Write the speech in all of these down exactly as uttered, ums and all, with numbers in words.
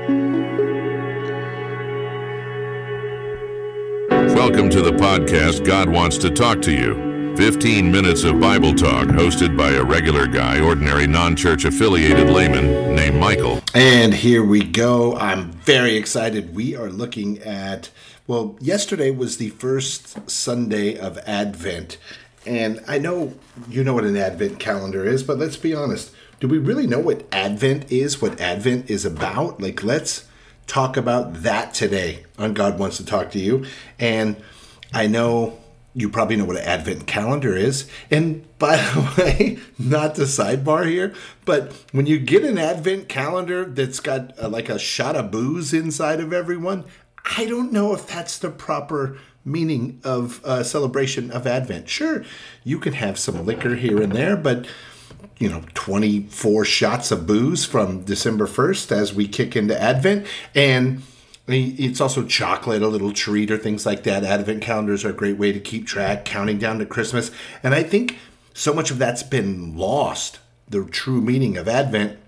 Welcome to the podcast, God Wants to Talk to You. fifteen minutes of Bible talk hosted by a regular guy, ordinary non-church affiliated layman named Michael. And here we go. I'm very excited. We are looking at, well, yesterday was the first Sunday of Advent. And I know you know what an Advent calendar is, but let's be honest. Do we really know what Advent is, what Advent is about? Like, let's talk about that today on God Wants to Talk to You. And I know you probably know what an Advent calendar is. And by the way, not to sidebar here, but when you get an Advent calendar that's got uh, like a shot of booze inside of everyone, I don't know if that's the proper meaning of uh, celebration of Advent. Sure, you can have some liquor here and there, but you know, twenty-four shots of booze from December first as we kick into Advent. And it's also chocolate, a little treat or things like that. Advent calendars are a great way to keep track, counting down to Christmas. And I think so much of that's been lost. The true meaning of Advent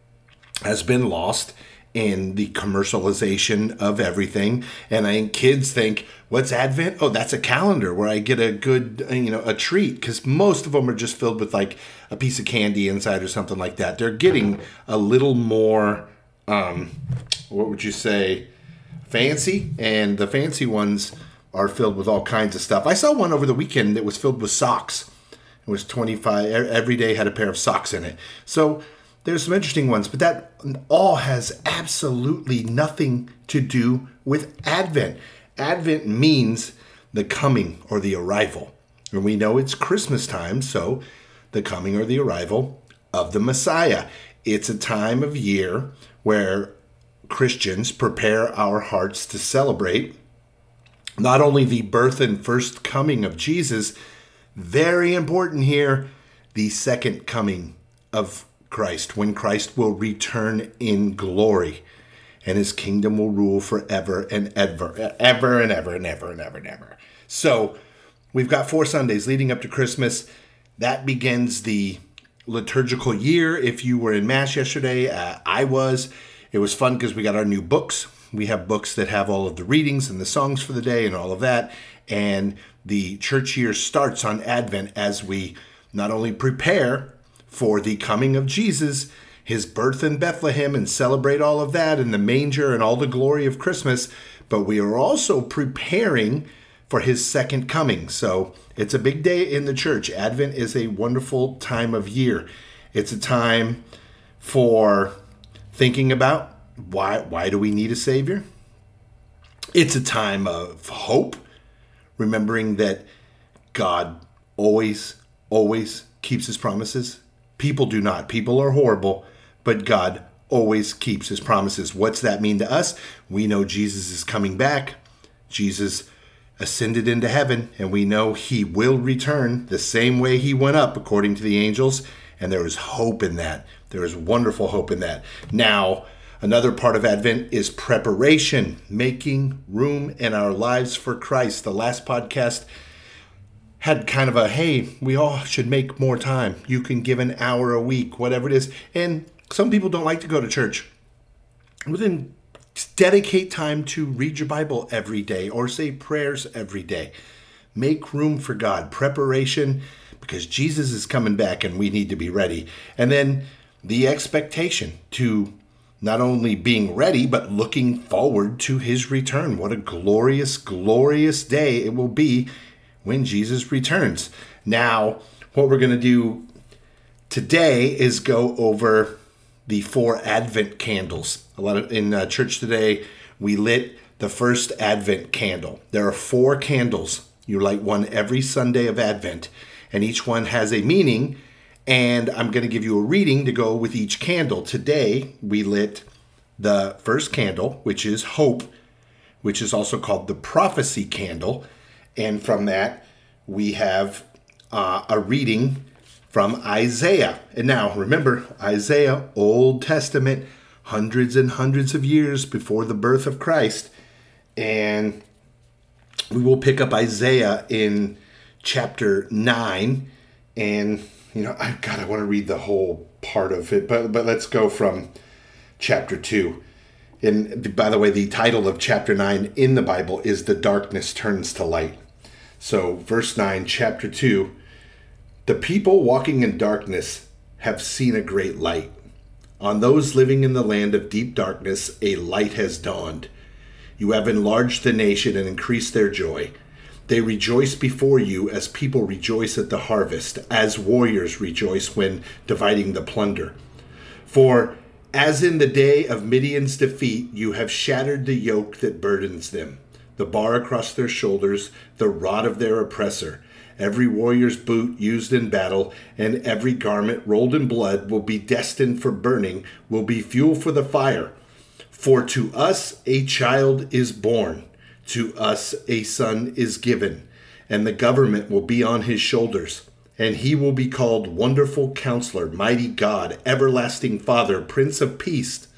has been lost in the commercialization of everything. And I think kids think, what's Advent? Oh, that's a calendar where I get a good, you know, a treat. Because most of them are just filled with like a piece of candy inside or something like that. They're getting a little more, um, what would you say, fancy. And the fancy ones are filled with all kinds of stuff. I saw one over the weekend that was filled with socks. It was twenty-five, every day had a pair of socks in it. So there's some interesting ones, but that all has absolutely nothing to do with Advent. Advent means the coming or the arrival. And we know it's Christmas time, so the coming or the arrival of the Messiah. It's a time of year where Christians prepare our hearts to celebrate not only the birth and first coming of Jesus, very important here, the second coming of Christ, when Christ will return in glory and his kingdom will rule forever and ever, ever and ever and ever and ever and ever. So we've got four Sundays leading up to Christmas. That begins the liturgical year. If you were in Mass yesterday, uh, I was. It was fun because we got our new books. We have books that have all of the readings and the songs for the day and all of that. And the church year starts on Advent as we not only prepare for the coming of Jesus, his birth in Bethlehem, and celebrate all of that and the manger and all the glory of Christmas, but we are also preparing for his second coming. So it's a big day in the church. Advent is a wonderful time of year. It's a time for thinking about why, why do we need a Savior? It's a time of hope, remembering that God always, always keeps his promises. People do not. People are horrible, but God always keeps his promises. What's that mean to us? We know Jesus is coming back. Jesus ascended into heaven, and we know he will return the same way he went up, according to the angels, and there is hope in that. There is wonderful hope in that. Now, another part of Advent is preparation, making room in our lives for Christ. The last podcast had kind of a, hey, we all should make more time. You can give an hour a week, whatever it is. And some people don't like to go to church. Well, then dedicate time to read your Bible every day or say prayers every day. Make room for God. Preparation, because Jesus is coming back and we need to be ready. And then the expectation to not only being ready, but looking forward to his return. What a glorious, glorious day it will be when Jesus returns. Now, what we're going to do today is go over the four Advent candles. A lot of in uh, church today, we lit the first Advent candle. There are four candles. You light one every Sunday of Advent, and each one has a meaning. And I'm going to give you a reading to go with each candle. Today, we lit the first candle, which is hope, which is also called the prophecy candle. And from that, we have uh, a reading from Isaiah. And now, remember, Isaiah, Old Testament, hundreds and hundreds of years before the birth of Christ. And we will pick up Isaiah in chapter nine. And, you know, I God, I want to read the whole part of it. But, but let's go from chapter two. And by the way, the title of chapter nine in the Bible is The Darkness Turns to Light. So verse nine, chapter two, the people walking in darkness have seen a great light. On those living in the land of deep darkness, a light has dawned. You have enlarged the nation and increased their joy. They rejoice before you as people rejoice at the harvest, as warriors rejoice when dividing the plunder. For as in the day of Midian's defeat, you have shattered the yoke that burdens them, the bar across their shoulders, the rod of their oppressor. Every warrior's boot used in battle and every garment rolled in blood will be destined for burning, will be fuel for the fire. For to us a child is born, to us a son is given, and the government will be on his shoulders. And he will be called Wonderful Counselor, Mighty God, Everlasting Father, Prince of Peace.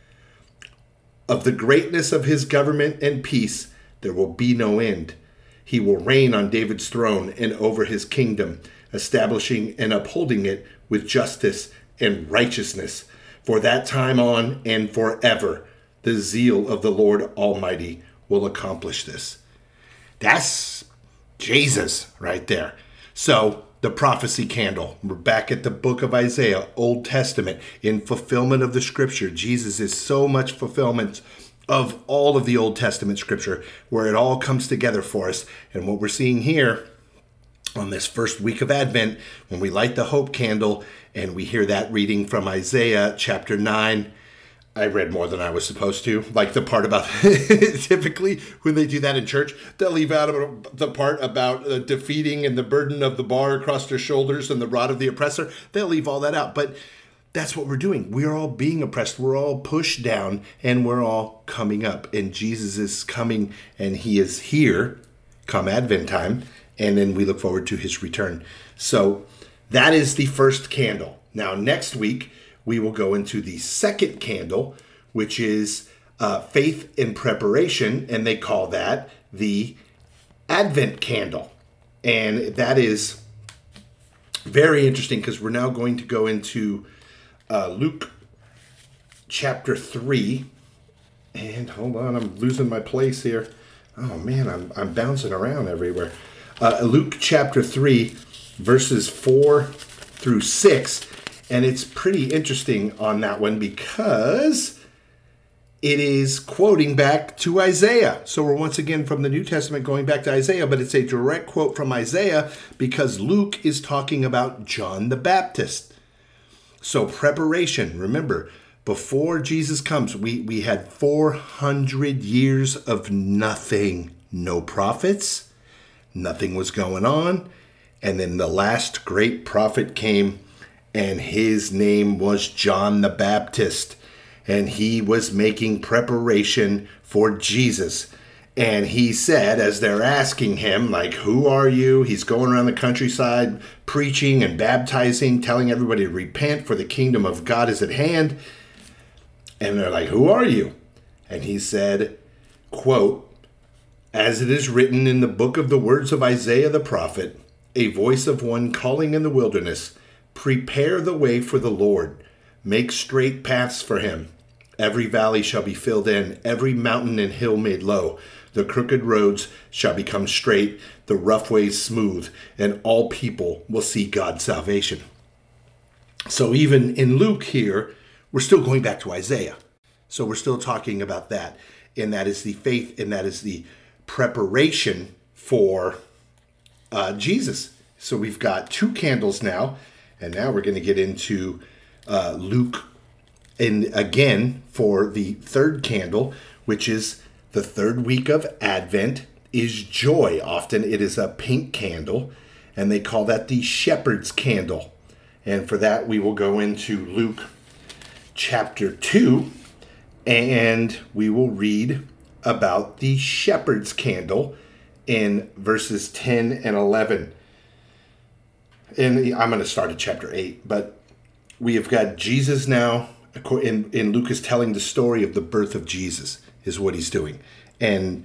Of the greatness of his government and peace, there will be no end. He will reign on David's throne and over his kingdom, establishing and upholding it with justice and righteousness. For that time on and forever, the zeal of the Lord Almighty will accomplish this. That's Jesus right there. So, the prophecy candle. We're back at the book of Isaiah, Old Testament, in fulfillment of the scripture. Jesus is so much fulfillment of all of the Old Testament scripture, where it all comes together for us. And what we're seeing here on this first week of Advent, when we light the hope candle and we hear that reading from Isaiah chapter nine, I read more than I was supposed to. Like the part about, typically when they do that in church, they'll leave out the part about uh, defeating and the burden of the bar across their shoulders and the rod of the oppressor. They'll leave all that out. But that's what we're doing. We're all being oppressed. We're all pushed down and we're all coming up. And Jesus is coming and he is here come Advent time. And then we look forward to his return. So that is the first candle. Now, next week, we will go into the second candle, which is uh, faith in preparation, and they call that the Advent candle. And that is very interesting because we're now going to go into uh, Luke chapter three. And hold on, I'm losing my place here. Oh man, I'm I'm bouncing around everywhere. Uh, Luke chapter three, verses four through six. And it's pretty interesting on that one because it is quoting back to Isaiah. So we're once again from the New Testament going back to Isaiah, but it's a direct quote from Isaiah because Luke is talking about John the Baptist. So preparation, remember, before Jesus comes, we, we had four hundred years of nothing. No prophets, nothing was going on. And then the last great prophet came, and his name was John the Baptist. And he was making preparation for Jesus. And he said, as they're asking him, like, who are you? He's going around the countryside preaching and baptizing, telling everybody to repent for the kingdom of God is at hand. And they're like, who are you? And he said, quote, as it is written in the book of the words of Isaiah the prophet, a voice of one calling in the wilderness, prepare the way for the Lord. Make straight paths for him. Every valley shall be filled in, every mountain and hill made low. The crooked roads shall become straight, the rough ways smooth, and all people will see God's salvation. So even in Luke here, we're still going back to Isaiah. So we're still talking about that. And that is the faith, and that is the preparation for uh, Jesus. So we've got two candles now. And now we're going to get into uh, Luke, and again for the third candle, which is the third week of Advent, is joy. Often it is a pink candle, and they call that the shepherd's candle. And for that, we will go into Luke chapter two, and we will read about the shepherd's candle in verses ten and eleven. And I'm going to start at chapter eight, but we have got Jesus now, and, and Luke is telling the story of the birth of Jesus, is what he's doing. And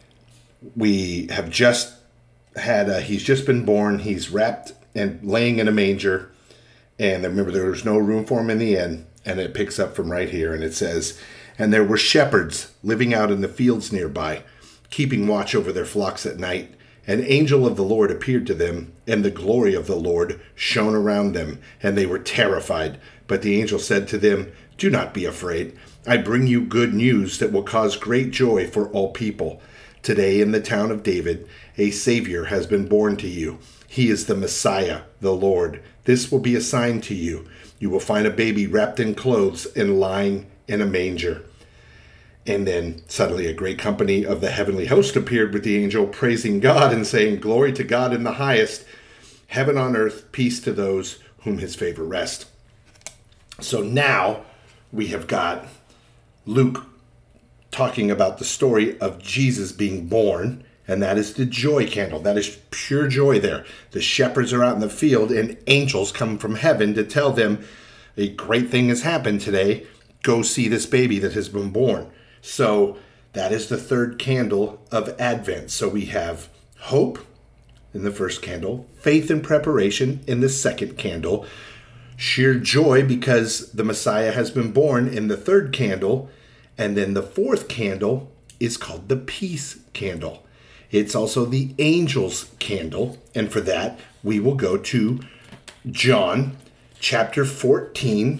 we have just had, a, he's just been born, he's wrapped and laying in a manger, and remember there was no room for him in the inn, and it picks up from right here, and it says, And there were shepherds living out in the fields nearby, keeping watch over their flocks at night. An angel of the Lord appeared to them, and the glory of the Lord shone around them, and they were terrified. But the angel said to them, "Do not be afraid. I bring you good news that will cause great joy for all people. Today in the town of David, a Savior has been born to you. He is the Messiah, the Lord. This will be a sign to you. You will find a baby wrapped in clothes and lying in a manger." And then suddenly a great company of the heavenly host appeared with the angel, praising God and saying, "Glory to God in the highest, heaven on earth, peace to those whom his favor rests." So now we have got Luke talking about the story of Jesus being born, and that is the joy candle. That is pure joy there. The shepherds are out in the field, and angels come from heaven to tell them a great thing has happened today. Go see this baby that has been born. So that is the third candle of Advent. So we have hope in the first candle, faith and preparation in the second candle, sheer joy because the Messiah has been born in the third candle, and then the fourth candle is called the peace candle. It's also the angel's candle, and for that we will go to John chapter fourteen,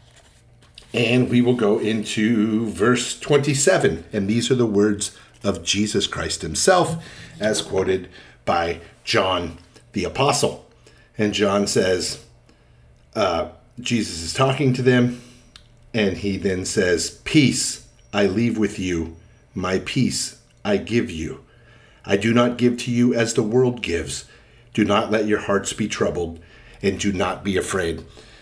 and we will go into verse twenty-seven, and these are the words of Jesus Christ himself as quoted by John the Apostle. And John says, uh, Jesus is talking to them, and he then says, "Peace I leave with you, my peace I give you. I do not give to you as the world gives. Do not let your hearts be troubled, and do not be afraid."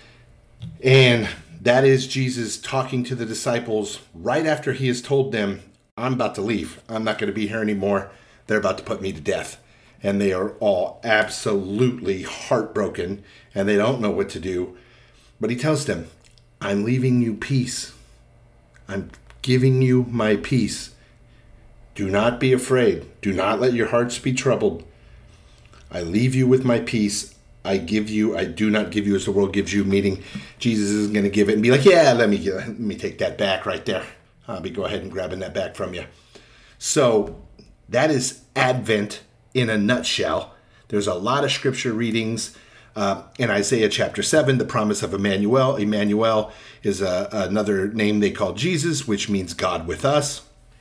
And that is Jesus talking to the disciples right after he has told them, "I'm about to leave. I'm not going to be here anymore. They're about to put me to death." And they are all absolutely heartbroken, and they don't know what to do. But he tells them, "I'm leaving you peace. I'm giving you my peace. Do not be afraid. Do not let your hearts be troubled. I leave you with my peace. I give you, I do not give you as the world gives you," meaning Jesus isn't going to give it and be like, "Yeah, let me, let me take that back right there. I'll be go ahead and grabbing that back from you." So that is Advent in a nutshell. There's a lot of scripture readings. Uh, in Isaiah chapter seven, the promise of Emmanuel. Emmanuel is a, another name they call Jesus, which means God with us.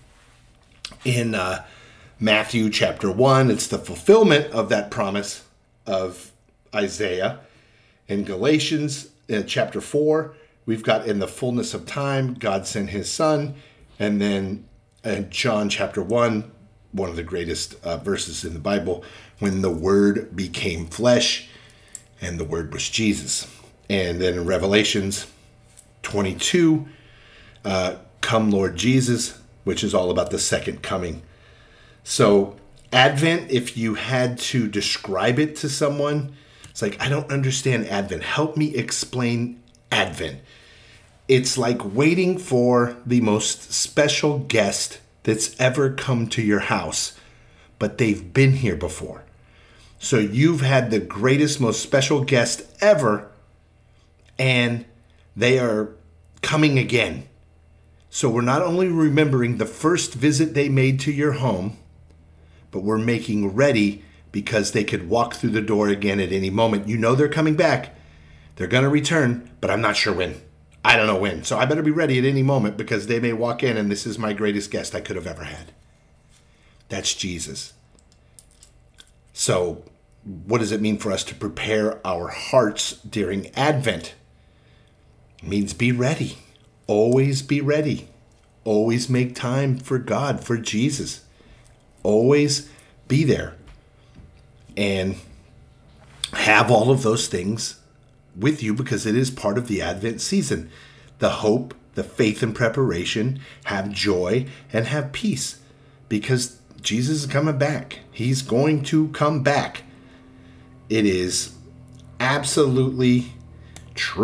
In uh, Matthew chapter one, it's the fulfillment of that promise of Isaiah. In Galatians uh, chapter four, we've got in the fullness of time, God sent his son. And then in John chapter one, one of the greatest uh, verses in the Bible, when the Word became flesh, and the Word was Jesus. And then in Revelations twenty-two, uh, "Come Lord Jesus," which is all about the second coming. So Advent, if you had to describe it to someone, it's like, "I don't understand Advent. Help me explain Advent." It's like waiting for the most special guest that's ever come to your house, but they've been here before. So you've had the greatest, most special guest ever, and they are coming again. So we're not only remembering the first visit they made to your home, but we're making ready because they could walk through the door again at any moment. You know they're coming back. They're going to return, but I'm not sure when. I don't know when. So I better be ready at any moment because they may walk in and this is my greatest guest I could have ever had. That's Jesus. So what does it mean for us to prepare our hearts during Advent? It means be ready. Always be ready. Always make time for God, for Jesus. Always be there. And have all of those things with you because it is part of the Advent season. The hope, the faith and preparation, have joy, and have peace because Jesus is coming back. He's going to come back. It is absolutely true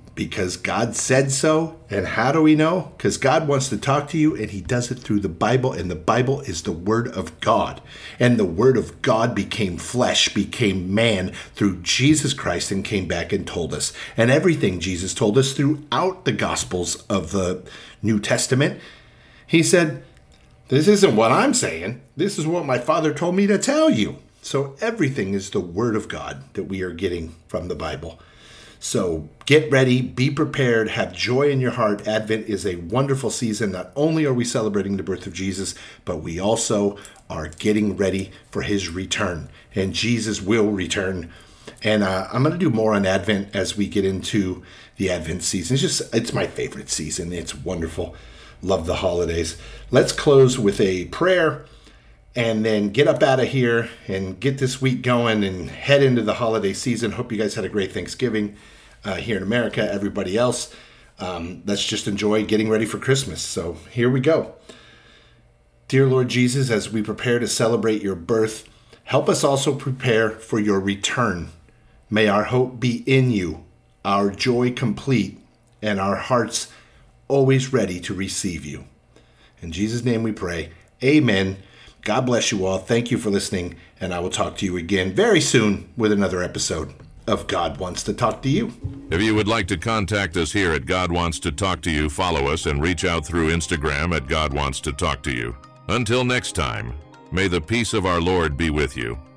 Because God said so. And how do we know? Because God wants to talk to you, and he does it through the Bible, and the Bible is the Word of God. And the Word of God became flesh, became man through Jesus Christ, and came back and told us. And everything Jesus told us throughout the Gospels of the New Testament, he said, this isn't what I'm saying. This is what my Father told me to tell you. So everything is the Word of God that we are getting from the Bible. So get ready, be prepared, have joy in your heart. Advent is a wonderful season. Not only are we celebrating the birth of Jesus, but we also are getting ready for his return. And Jesus will return. And uh, I'm going to do more on Advent as we get into the Advent season. It's just, it's my favorite season. It's wonderful. Love the holidays. Let's close with a prayer and then get up out of here and get this week going and head into the holiday season. Hope you guys had a great Thanksgiving uh, here in America. Everybody else, um, let's just enjoy getting ready for Christmas. So here we go. Dear Lord Jesus, as we prepare to celebrate your birth, help us also prepare for your return. May our hope be in you, our joy complete, and our hearts always ready to receive you. In Jesus' name we pray. Amen. God bless you all. Thank you for listening, and I will talk to you again very soon with another episode of God Wants to Talk to You. If you would like to contact us here at God Wants to Talk to You, follow us and reach out through Instagram at God Wants to Talk to You. Until next time, may the peace of our Lord be with you.